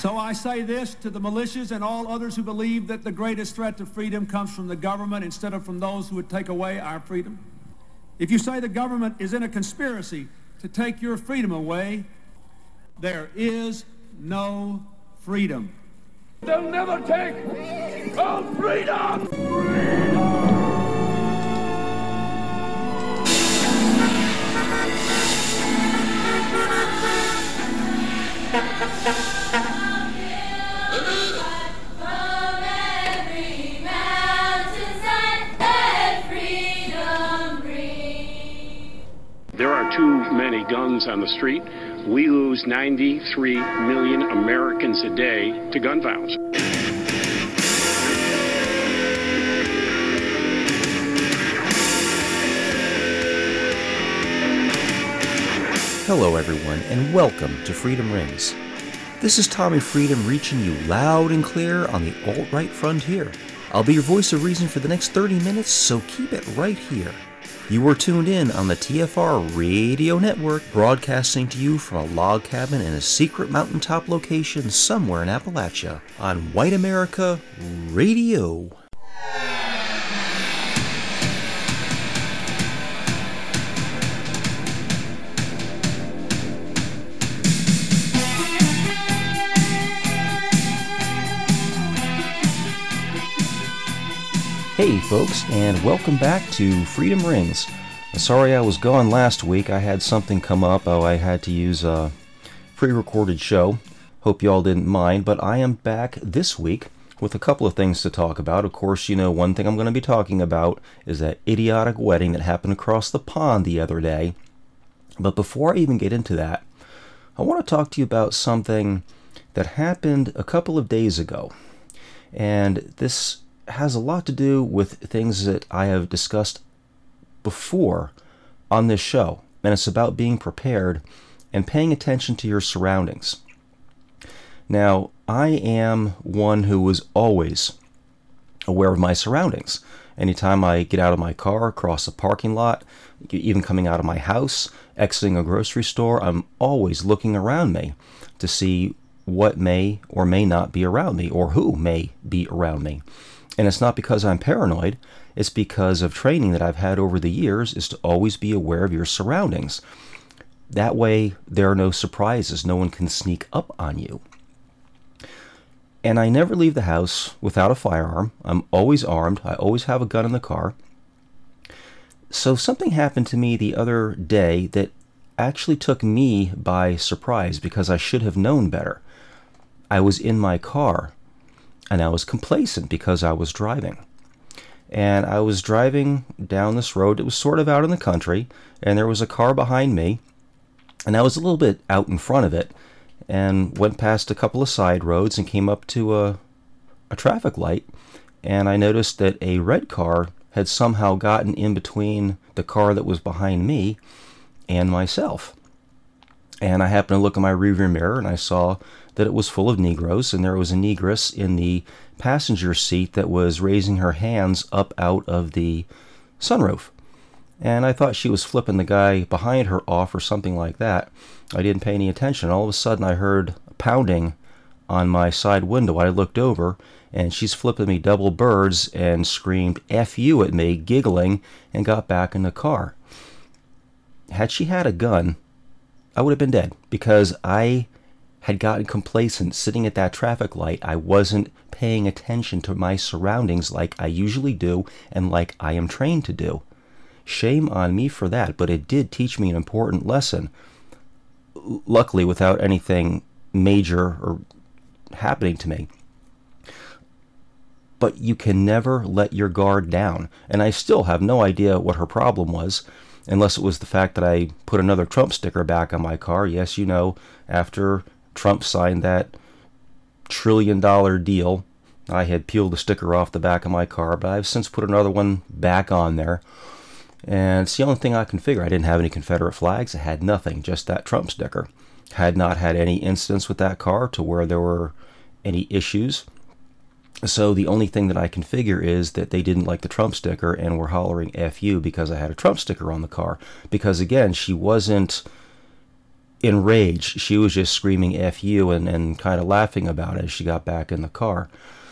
So I say this to the militias and all others who believe that the greatest threat to freedom comes from the government instead of from those who would take away our freedom. If you say the government is in a conspiracy to take your freedom away, there is no freedom. They'll never take our freedom! There are too many guns on the street. We lose 93 million Americans a day to gun violence. Hello everyone, and welcome to Freedom Rings. This is Tommy Freedom reaching you loud and clear on the alt-right frontier. I'll be your voice of reason for the next 30 minutes, so keep it right here. You are tuned in on the TFR Radio Network, broadcasting to you from a log cabin in a secret mountaintop location somewhere in Appalachia on White America Radio. Hey folks, and welcome back to Freedom Rings. Sorry I was gone last week. I had something come up. I had to use a pre-recorded show. Hope y'all didn't mind, but I am back this week with a couple of things to talk about. Of course, you know, one thing I'm going to be talking about is that idiotic wedding that happened across the pond the other day. But before I even get into that, I want to talk to you about something that happened a couple of days ago. And this has a lot to do with things that I have discussed before on this show, and it's about being prepared and paying attention to your surroundings. Now, I am one who is always aware of my surroundings. Anytime I get out of my car, cross a parking lot, even coming out of my house, exiting a grocery store, I'm always looking around me to see what may or may not be around me, or who may be around me. And it's not because I'm paranoid, it's because of training that I've had over the years, is to always be aware of your surroundings. That way, there are no surprises. No one can sneak up on you. And I never leave the house without a firearm. I'm always armed. I always have a gun in the car. So something happened to me the other day that actually took me by surprise because I should have known better. I was in my car, and I was complacent because I was driving. And I was driving down this road. It was sort of out in the country, and there was a car behind me, and I was a little bit out in front of it, and went past a couple of side roads and came up to a traffic light, and I noticed that a red car had somehow gotten in between the car that was behind me and myself. And I happened to look in my rearview mirror, and I saw that it was full of Negroes, and there was a Negress in the passenger seat that was raising her hands up out of the sunroof. And I thought she was flipping the guy behind her off or something like that. I didn't pay any attention. All of a sudden I heard pounding on my side window. I looked over, and she's flipping me double birds and screamed "F you" at me, giggling, and got back in the car. Had she had a gun, I would have been dead, because I had gotten complacent sitting at that traffic light. I wasn't paying attention to my surroundings like I usually do and like I am trained to do. Shame on me for that, but it did teach me an important lesson. Luckily, without anything major or happening to me. But you can never let your guard down. And I still have no idea what her problem was, unless it was the fact that I put another Trump sticker back on my car. Yes, you know, after Trump signed that $1 trillion deal, I had peeled the sticker off the back of my car, but I've since put another one back on there. And it's the only thing I can figure. I didn't have any Confederate flags. I had nothing, just that Trump sticker. Had not had any incidents with that car to where there were any issues. So the only thing that I can figure is that they didn't like the Trump sticker and were hollering F you because I had a Trump sticker on the car. Because again, she wasn't enraged. She was just screaming F you and kind of laughing about it as she got back in the car.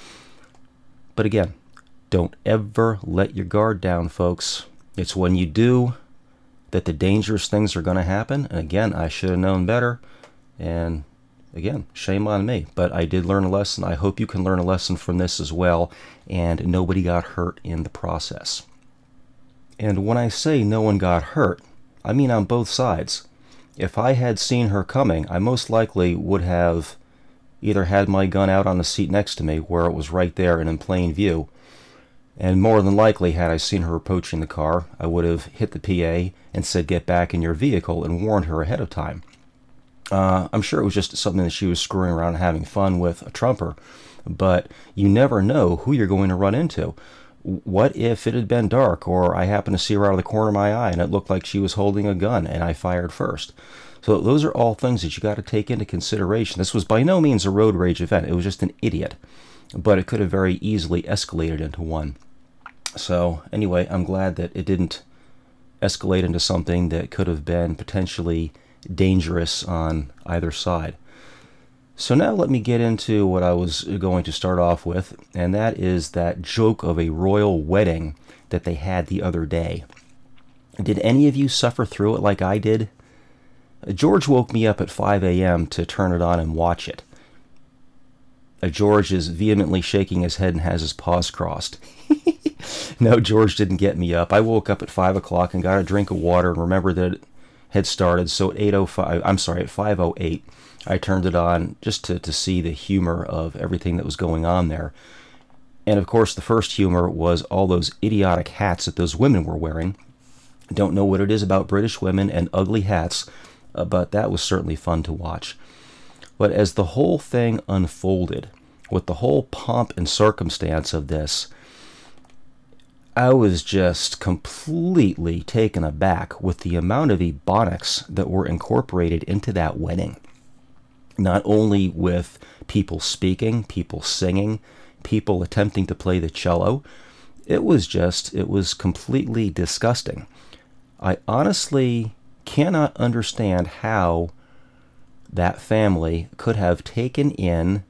But again, don't ever let your guard down, folks. It's when you do that the dangerous things are going to happen. And again, I should have known better. And again, shame on me. But I did learn a lesson. I hope you can learn a lesson from this as well. And nobody got hurt in the process. And when I say no one got hurt, I mean on both sides. If I had seen her coming, I most likely would have either had my gun out on the seat next to me where it was right there and in plain view. And more than likely, had I seen her approaching the car, I would have hit the PA and said, "Get back in your vehicle," and warned her ahead of time. I'm sure it was just something that she was screwing around and having fun with a trumper, but you never know who you're going to run into. What if it had been dark, or I happened to see her out of the corner of my eye and it looked like she was holding a gun and I fired first? So those are all things that you got to take into consideration. This was by no means a road rage event. It was just an idiot, but it could have very easily escalated into one. So anyway, I'm glad that it didn't escalate into something that could have been potentially dangerous on either side. So now let me get into what I was going to start off with, and that is that joke of a royal wedding that they had the other day. Did any of you suffer through it like I did? George woke me up at 5 a.m. to turn it on and watch it. George is vehemently shaking his head and has his paws crossed. No, George didn't get me up. I woke up at 5 o'clock and got a drink of water and remembered that it had started. So at 5:08, I turned it on just to see the humor of everything that was going on there. And of course, the first humor was all those idiotic hats that those women were wearing. I don't know what it is about British women and ugly hats, but that was certainly fun to watch. But as the whole thing unfolded, with the whole pomp and circumstance of this, I was just completely taken aback with the amount of ebonics that were incorporated into that wedding. Not only with people speaking, people singing, people attempting to play the cello, it was completely disgusting. I honestly cannot understand how that family could have taken in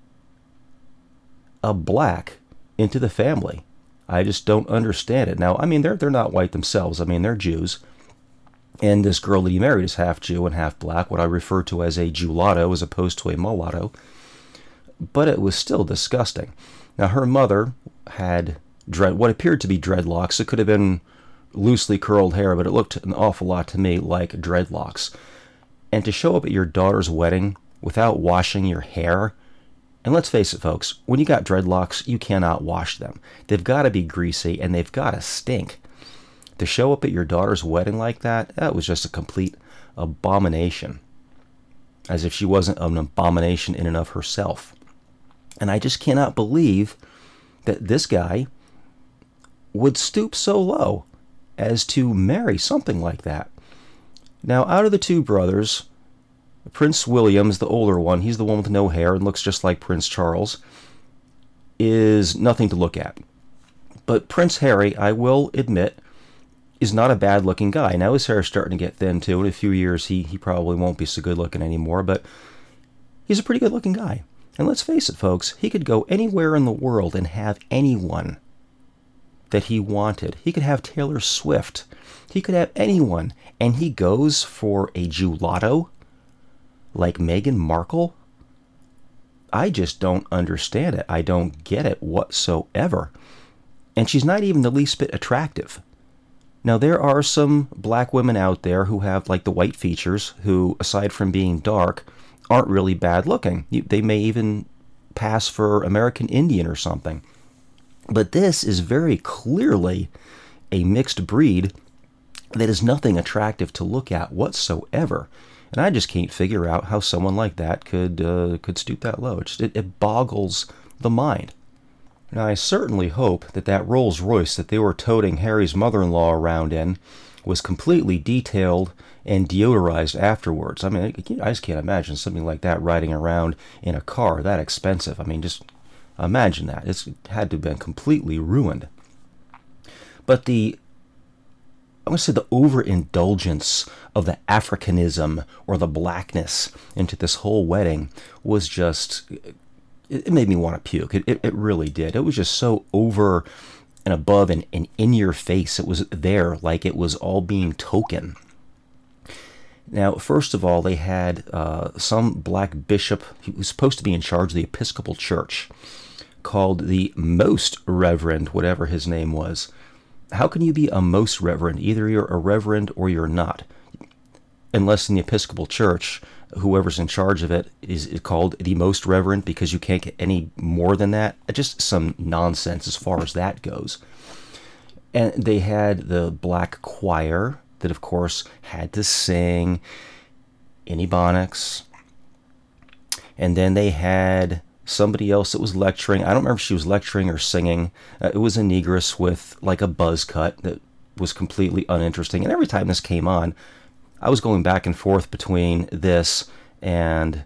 a black into the family. I just don't understand it. Now, I mean, they're not white themselves. I mean, they're Jews. And this girl that he married is half Jew and half black, what I refer to as a Jewlatto as opposed to a mulatto. But it was still disgusting. Now, her mother had what appeared to be dreadlocks. It could have been loosely curled hair, but it looked an awful lot to me like dreadlocks. And to show up at your daughter's wedding without washing your hair, and let's face it, folks, when you got dreadlocks, you cannot wash them. They've got to be greasy, and they've got to stink. To show up at your daughter's wedding like that was just a complete abomination. As if she wasn't an abomination in and of herself. And I just cannot believe that this guy would stoop so low as to marry something like that. Now, out of the two brothers, Prince William's the older one, he's the one with no hair and looks just like Prince Charles, is nothing to look at. But Prince Harry, I will admit, is not a bad-looking guy. Now his hair is starting to get thin, too. In a few years, he probably won't be so good-looking anymore, but he's a pretty good-looking guy. And let's face it, folks, he could go anywhere in the world and have anyone that he wanted. He could have Taylor Swift. He could have anyone. And he goes for a Jewlatto like Meghan Markle? I just don't understand it. I don't get it whatsoever. And she's not even the least bit attractive. Now, there are some black women out there who have, like, the white features, who, aside from being dark, aren't really bad looking. They may even pass for American Indian or something. But this is very clearly a mixed breed that is nothing attractive to look at whatsoever. And I just can't figure out how someone like that could stoop that low. It boggles the mind. Now, I certainly hope that Rolls Royce that they were toting Harry's mother-in-law around in was completely detailed and deodorized afterwards. I mean, I just can't imagine something like that riding around in a car that expensive. I mean, just imagine that. It had to have been completely ruined. But the I want to say the overindulgence of the Africanism or the blackness into this whole wedding was just, it made me want to puke. It really did. It was just so over and above and in your face. It was there like it was all being token. Now, first of all, they had some black bishop who was supposed to be in charge of the Episcopal Church, called the Most Reverend, whatever his name was. How can you be a Most Reverend? Either you're a reverend or you're not. Unless in the Episcopal Church, whoever's in charge of it is called the Most Reverend because you can't get any more than that. Just some nonsense as far as that goes. And they had the black choir that, of course, had to sing in Ebonics. And then they had somebody else that was lecturing. I don't remember if she was lecturing or singing. It was a negress with like a buzz cut that was completely uninteresting. And every time this came on, I was going back and forth between this and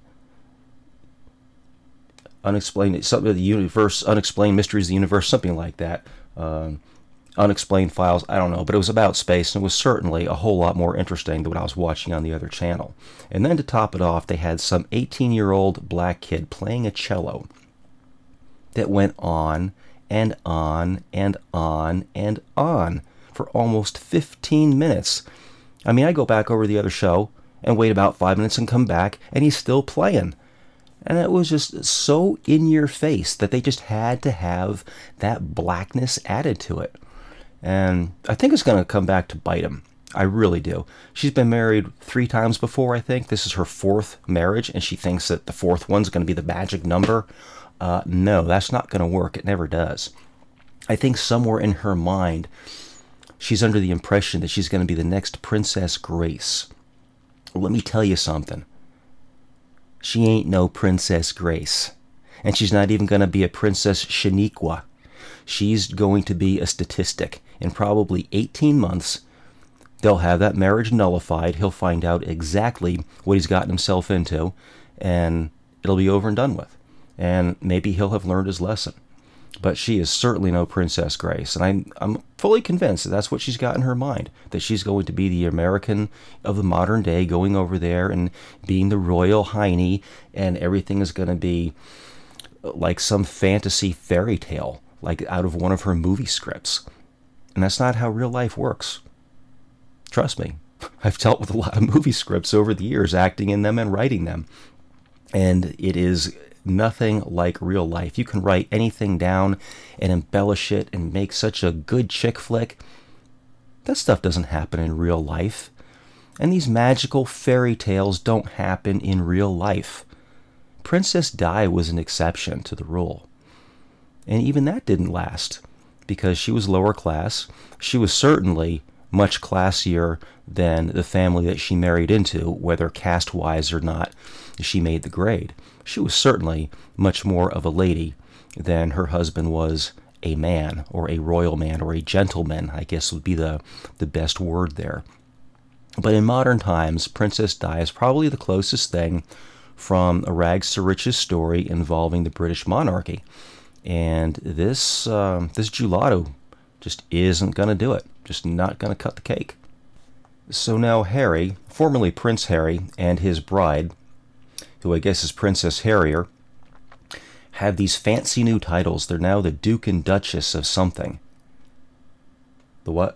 Unexplained, something of the Universe, Unexplained Mysteries of the Universe, something like that. Unexplained Files, I don't know, but it was about space, and it was certainly a whole lot more interesting than what I was watching on the other channel. And then to top it off, they had some 18-year-old black kid playing a cello that went on and on and on and on for almost 15 minutes. I mean, I go back over the other show and wait about 5 minutes and come back, and he's still playing. And it was just so in your face that they just had to have that blackness added to it. And I think it's going to come back to bite him. I really do. She's been married 3 times before, I think. This is her 4th marriage, and she thinks that the 4th one's going to be the magic number. No, that's not going to work. It never does. I think somewhere in her mind, she's under the impression that she's going to be the next Princess Grace. Let me tell you something. She ain't no Princess Grace. And she's not even going to be a Princess Shaniqua. She's going to be a statistic. In probably 18 months, they'll have that marriage nullified. He'll find out exactly what he's gotten himself into, and it'll be over and done with. And maybe he'll have learned his lesson. But she is certainly no Princess Grace, and I'm fully convinced that that's what she's got in her mind, that she's going to be the American of the modern day, going over there and being the royal hiney, and everything is going to be like some fantasy fairy tale, like out of one of her movie scripts. And that's not how real life works. Trust me, I've dealt with a lot of movie scripts over the years, acting in them and writing them. And it is nothing like real life. You can write anything down and embellish it and make such a good chick flick. That stuff doesn't happen in real life. And these magical fairy tales don't happen in real life. Princess Di was an exception to the rule. And even that didn't last, because she was lower class. She was certainly much classier than the family that she married into, whether caste-wise or not. She made the grade. She was certainly much more of a lady than her husband was a man, or a royal man, or a gentleman, I guess would be the best word there. But in modern times, Princess Di is probably the closest thing from a rags to riches story involving the British monarchy. And this gelato just isn't going to do it. Just not going to cut the cake. So now Harry, formerly Prince Harry, and his bride, who I guess is Princess Harrier, have these fancy new titles. They're now the Duke and Duchess of something. The what?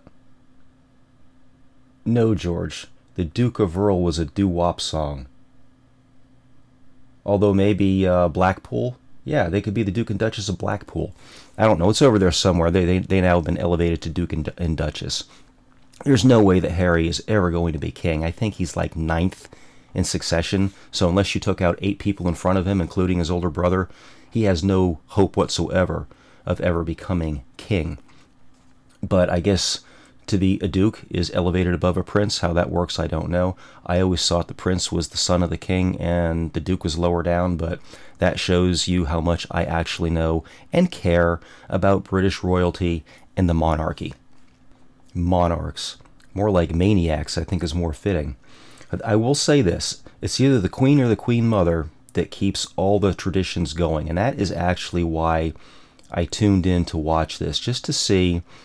No, George. The Duke of Earl was a doo-wop song. Although maybe Blackpool? Yeah, they could be the Duke and Duchess of Blackpool. I don't know. It's over there somewhere. They now have been elevated to Duke and Duchess. There's no way that Harry is ever going to be king. I think he's like 9th in succession. So unless you took out 8 people in front of him, including his older brother, he has no hope whatsoever of ever becoming king. But I guess to be a duke is elevated above a prince. How that works, I don't know. I always thought the prince was the son of the king and the duke was lower down, but that shows you how much I actually know and care about British royalty and the monarchy. Monarchs. More like maniacs, I think, is more fitting. I will say this. It's either the queen or the queen mother that keeps all the traditions going, and that is actually why I tuned in to watch this, just to see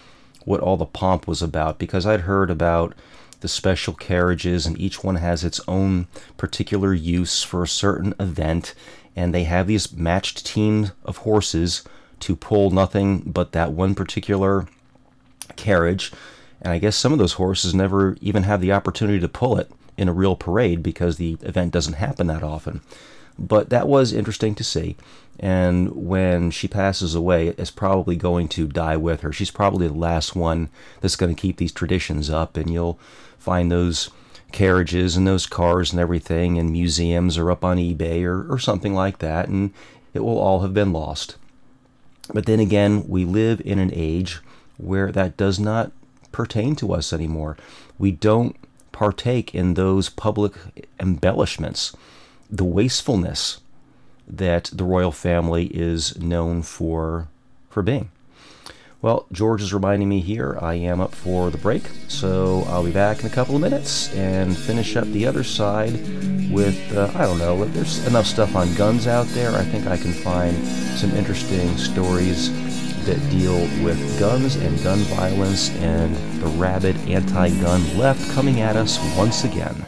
what all the pomp was about, because I'd heard about the special carriages, and each one has its own particular use for a certain event, and they have these matched teams of horses to pull nothing but that one particular carriage. And I guess some of those horses never even have the opportunity to pull it in a real parade because the event doesn't happen that often. But that was interesting to see. And when she passes away, it's probably going to die with her. She's probably the last one that's going to keep these traditions up, and you'll find those carriages and those cars and everything in museums or up on eBay or something like that, and it will all have been lost. But then again, we live in an age where that does not pertain to us anymore. We don't partake in those public embellishments, the wastefulness that the royal family is known for being. Well, George is reminding me here I am up for the break, so I'll be back in a couple of minutes and finish up the other side with, I don't know, there's enough stuff on guns out there. I think I can find some interesting stories that deal with guns and gun violence and the rabid anti-gun left coming at us once again.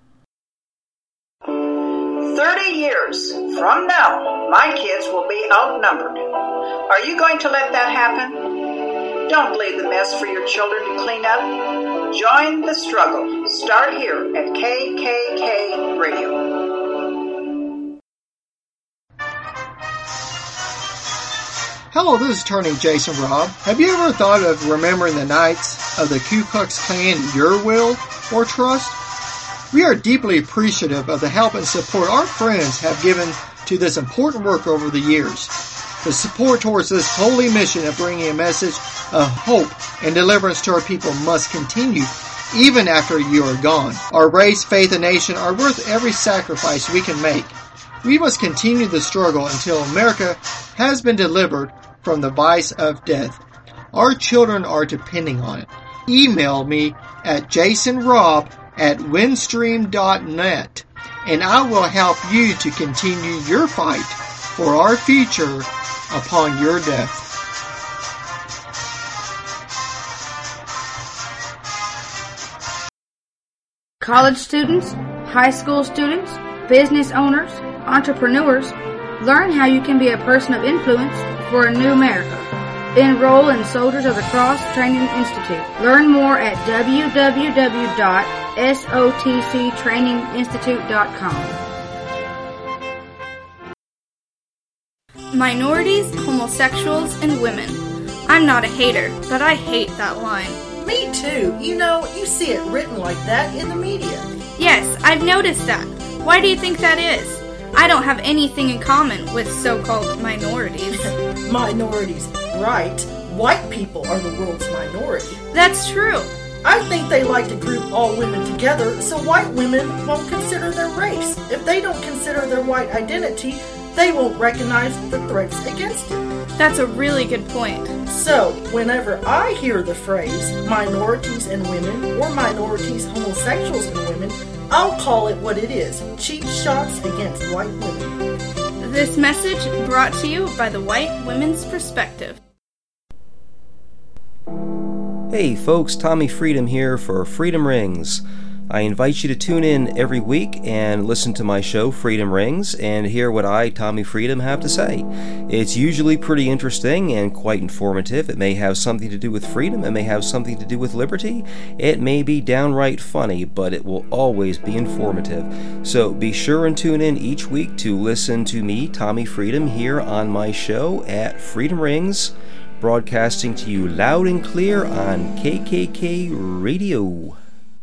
30 years from now, my kids will be outnumbered. Are you going to let that happen? Don't leave the mess for your children to clean up. Join the struggle. Start here at KKK Radio. Hello, this is Attorney Jason Robb. Have you ever thought of remembering the Knights of the Ku Klux Klan in your will or trust? We are deeply appreciative of the help and support our friends have given to this important work over the years. The support towards this holy mission of bringing a message of hope and deliverance to our people must continue even after you are gone. Our race, faith, and nation are worth every sacrifice we can make. We must continue the struggle until America has been delivered from the vice of death. Our children are depending on it. Email me at jasonrobb@windstream.net, and I will help you to continue your fight for our future upon your death. College students, high school students, business owners, entrepreneurs, learn how you can be a person of influence for a new America. Enroll in Soldiers of the Cross Training Institute. Learn more at www.sotctraininginstitute.com. Minorities, homosexuals, and women. I'm not a hater, but I hate that line. Me too. You know, you see it written like that in the media. Yes, I've noticed that. Why do you think that is? I don't have anything in common with so-called minorities. Minorities, right. White people are the world's minority. That's true. I think they like to group all women together so white women won't consider their race. If they don't consider their white identity, they won't recognize the threats against it. That's a really good point. So, whenever I hear the phrase minorities and women or minorities, homosexuals and women, I'll call it what it is, cheap shots against white women. This message brought to you by the White Women's Perspective. Hey folks, Tommy Freedom here for Freedom Rings. I invite you to tune in every week and listen to my show, Freedom Rings, and hear what I, Tommy Freedom, have to say. It's usually pretty interesting and quite informative. It may have something to do with freedom. It may have something to do with liberty. It may be downright funny, but it will always be informative. So be sure and tune in each week to listen to me, Tommy Freedom, here on my show at Freedom Rings, broadcasting to you loud and clear on KKK Radio.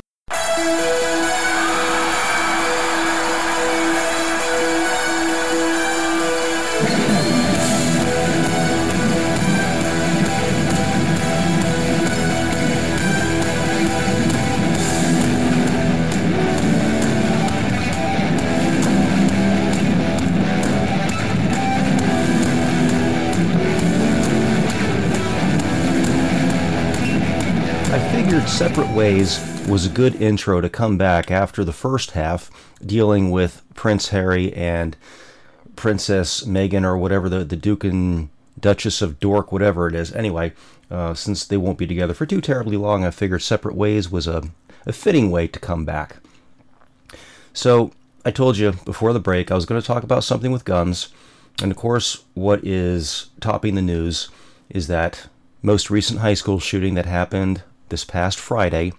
Separate Ways was a good intro to come back after the first half dealing with Prince Harry and Princess Meghan, or whatever, the Duke and Duchess of Dork, whatever it is. Anyway, since they won't be together for too terribly long, I figured separate ways was a fitting way to come back. So I told you before the break I was going to talk about something with guns. And of course, what is topping the news is that most recent high school shooting that happened this past Friday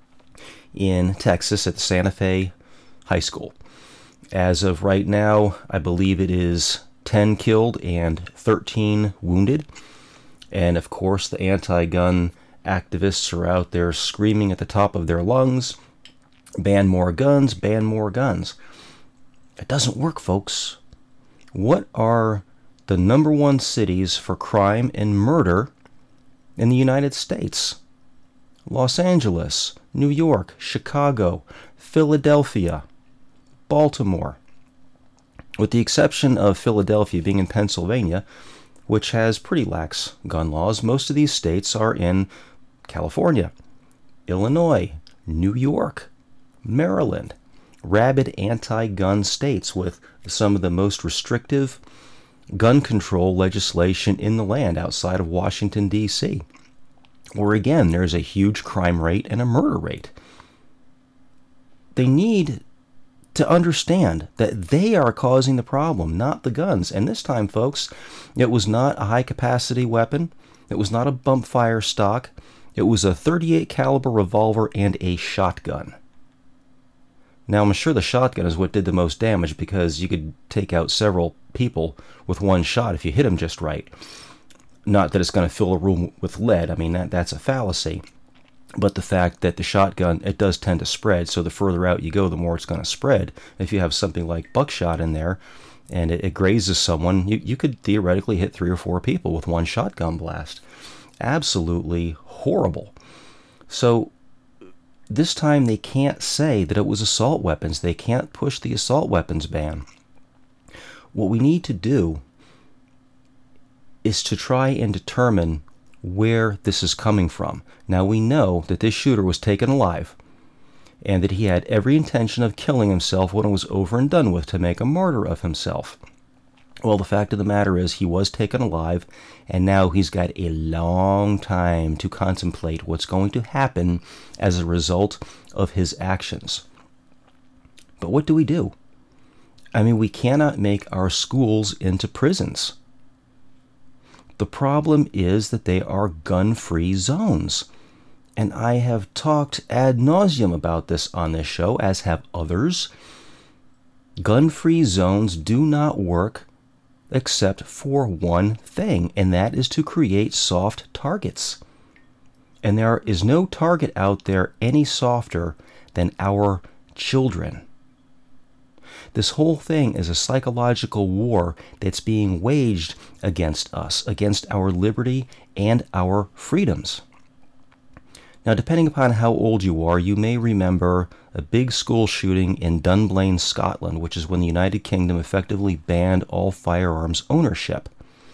in Texas at the Santa Fe High School. As of right now, I believe it is 10 killed and 13 wounded. And of course, the anti-gun activists are out there screaming at the top of their lungs, ban more guns, ban more guns. It doesn't work, folks. What are the number one cities for crime and murder in the United States? Los Angeles, New York, Chicago, Philadelphia, Baltimore. With the exception of Philadelphia being in Pennsylvania, which has pretty lax gun laws, most of these states are in California, Illinois, New York, Maryland. Rabid anti-gun states with some of the most restrictive gun control legislation in the land outside of Washington, D.C., where again there's a huge crime rate and a murder rate. They need to understand that they are causing the problem, not the guns. And this time, folks, it was not a high-capacity weapon. It was not a bump fire stock. It was a .38 caliber revolver and a shotgun. Now, I'm sure the shotgun is what did the most damage because you could take out several people with one shot if you hit them just right. Not that it's going to fill a room with lead. I mean, that's a fallacy. But the fact that the shotgun, it does tend to spread, so the further out you go, the more it's going to spread. If you have something like buckshot in there and it grazes someone, you could theoretically hit 3 or 4 people with one shotgun blast. Absolutely horrible. So this time they can't say that it was assault weapons. They can't push the assault weapons ban. What we need to do is to try and determine where this is coming from. Now we know that this shooter was taken alive and that he had every intention of killing himself when it was over and done with to make a martyr of himself. Well, the fact of the matter is he was taken alive, and now he's got a long time to contemplate what's going to happen as a result of his actions. But what do we do? I mean, we cannot make our schools into prisons. The problem is that they are gun-free zones. And I have talked ad nauseum about this on this show, as have others. Gun-free zones do not work except for one thing, and that is to create soft targets. And there is no target out there any softer than our children. This whole thing is a psychological war that's being waged against us, against our liberty and our freedoms. Now, depending upon how old you are, you may remember a big school shooting in Dunblane, Scotland, which is when the United Kingdom effectively banned all firearms ownership.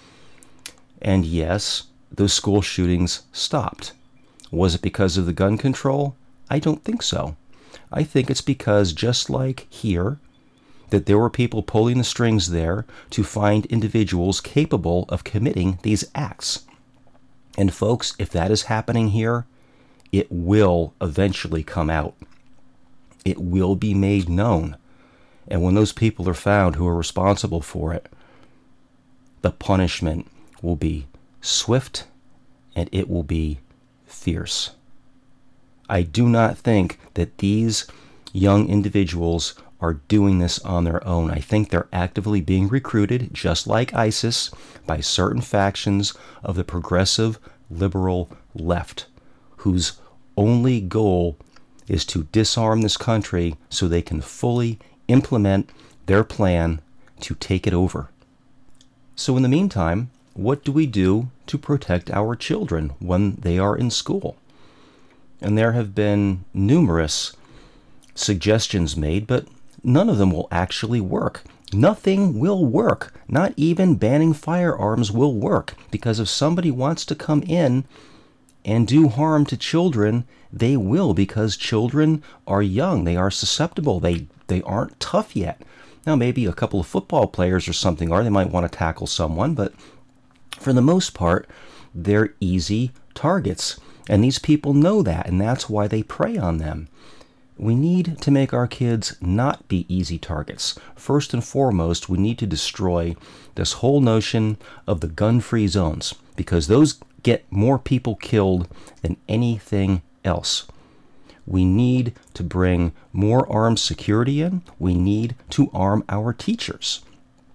And yes, those school shootings stopped. Was it because of the gun control? I don't think so. I think it's because, just like here, that there were people pulling the strings there to find individuals capable of committing these acts. And folks, if that is happening here, it will eventually come out. It will be made known. And when those people are found who are responsible for it, the punishment will be swift and it will be fierce. I do not think that these young individuals are doing this on their own. I think they're actively being recruited, just like ISIS, by certain factions of the progressive liberal left, whose only goal is to disarm this country so they can fully implement their plan to take it over. So in the meantime, what do we do to protect our children when they are in school? And there have been numerous suggestions made, but none of them will actually work. Nothing will work. Not even banning firearms will work, because if somebody wants to come in and do harm to children, they will, because children are young. They are susceptible. They aren't tough yet. Now, maybe a couple of football players or something are. They might want to tackle someone, but For the most part, they're easy targets. And these people know that, and that's why they prey on them. We need to make our kids not be easy targets. First and foremost, we need to destroy this whole notion of the gun-free zones, because those get more people killed than anything else. We need to bring more armed security in. We need to arm our teachers.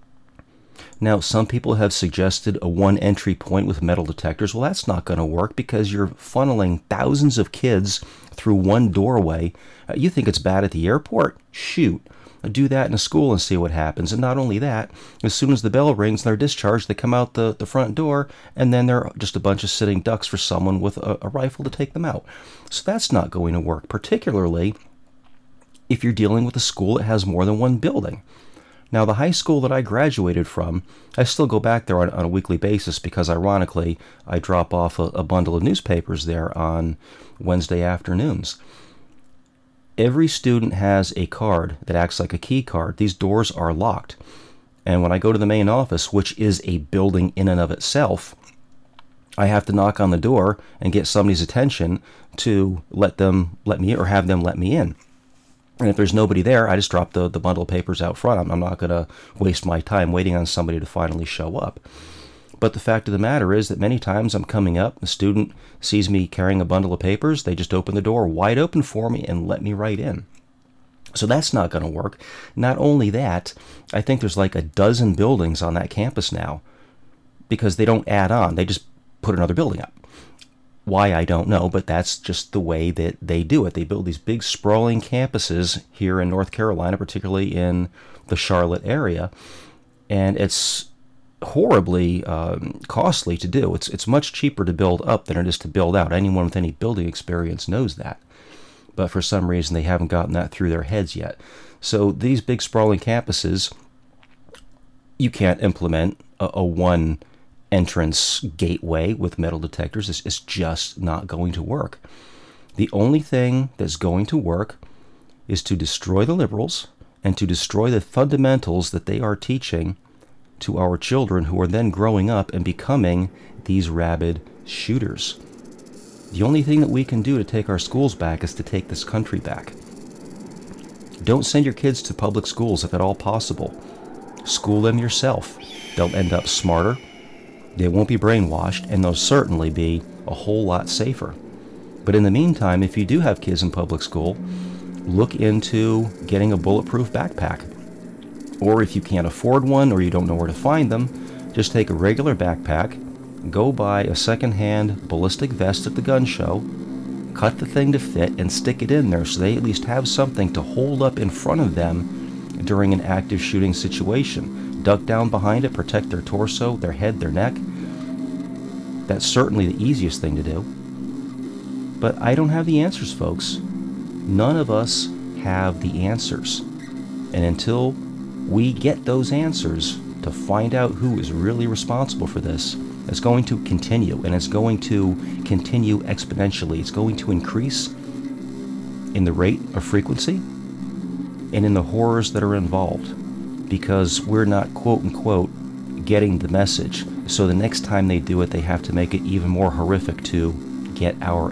Now, some people have suggested a one entry point with metal detectors. Well, that's not going to work because you're funneling thousands of kids through one doorway. You think it's bad at the airport? Shoot. Do that in a school and see what happens. And not only that, as soon as the bell rings and they're discharged, they come out the front door, and then they're just a bunch of sitting ducks for someone with a rifle to take them out. So that's not going to work, particularly if you're dealing with a school that has more than one building. Now, the high school that I graduated from, I still go back there on a weekly basis because, ironically, I drop off a bundle of newspapers there on Wednesday afternoons. Every student has a card that acts like a key card. These doors are locked. And when I go to the main office, which is a building in and of itself, I have to knock on the door and get somebody's attention to let me or have them let me in. And if there's nobody there, I just drop the bundle of papers out front. I'm not going to waste my time waiting on somebody to finally show up. But the fact of the matter is that many times I'm coming up, the student sees me carrying a bundle of papers, they just open the door wide open for me and let me right in. So that's not going to work. Not only that, I think there's like a dozen buildings on that campus now because they don't add on. They just put another building up. Why, I don't know, but that's just the way that they do it. They build these big sprawling campuses here in North Carolina, particularly in the Charlotte area, and it's horribly costly to do. It's much cheaper to build up than it is to build out. Anyone with any building experience knows that. But for some reason, they haven't gotten that through their heads yet. So these big sprawling campuses, you can't implement a one entrance gateway with metal detectors. It's just not going to work. The only thing that's going to work is to destroy the liberals and to destroy the fundamentals that they are teaching to our children who are then growing up and becoming these rabid shooters. The only thing that we can do to take our schools back is to take this country back. Don't send your kids to public schools if at all possible. School them yourself. They'll end up smarter, they won't be brainwashed, and they'll certainly be a whole lot safer. But in the meantime, if you do have kids in public school, look into getting a bulletproof backpack. Or if you can't afford one or you don't know where to find them, just take a regular backpack, go buy a second-hand ballistic vest at the gun show, cut the thing to fit, and stick it in there so they at least have something to hold up in front of them during an active shooting situation. Duck down behind it, protect their torso, their head, their neck. That's certainly the easiest thing to do. But I don't have the answers, folks. None of us have the answers. And until we get those answers to find out who is really responsible for this, it's going to continue, and it's going to continue exponentially. It's going to increase in the rate of frequency and in the horrors that are involved, because we're not, quote-unquote, getting the message. So the next time they do it, they have to make it even more horrific to get our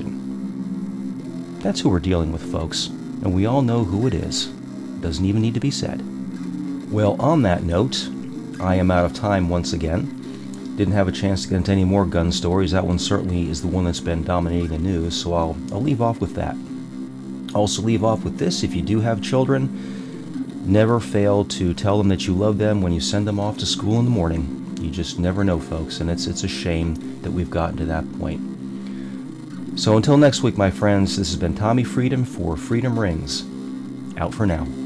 attention. That's who we're dealing with, folks, and we all know who it is. Doesn't even need to be said. Well, on that note, I am out of time once again. Didn't have a chance to get into any more gun stories. That one certainly is the one that's been dominating the news, so I'll leave off with that. Also leave off with this: if you do have children, never fail to tell them that you love them when you send them off to school in the morning. You just never know, folks, and it's a shame that we've gotten to that point. So until next week, my friends, this has been Tommy Freedom for Freedom Rings. Out for now.